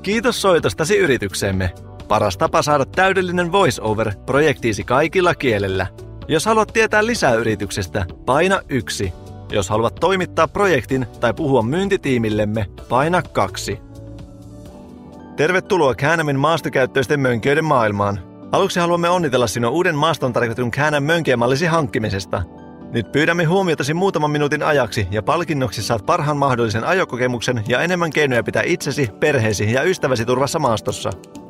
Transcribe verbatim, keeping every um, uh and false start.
Kiitos soitostasi yritykseemme. Paras tapa saada täydellinen voice-over projektiisi kaikilla kielellä. Jos haluat tietää lisää yrityksestä, paina yksi. Jos haluat toimittaa projektin tai puhua myyntitiimillemme, paina kaksi. Tervetuloa Käännämin maastokäyttöisten mönkijöiden maailmaan. Aluksi haluamme onnitella sinua uuden maaston tarkoitetun Käännän mönkijämallisi hankkimisesta. Nyt pyydämme huomiotasi muutaman minuutin ajaksi ja palkinnoksi saat parhaan mahdollisen ajokokemuksen ja enemmän keinoja pitää itsesi, perheesi ja ystäväsi turvassa maastossa.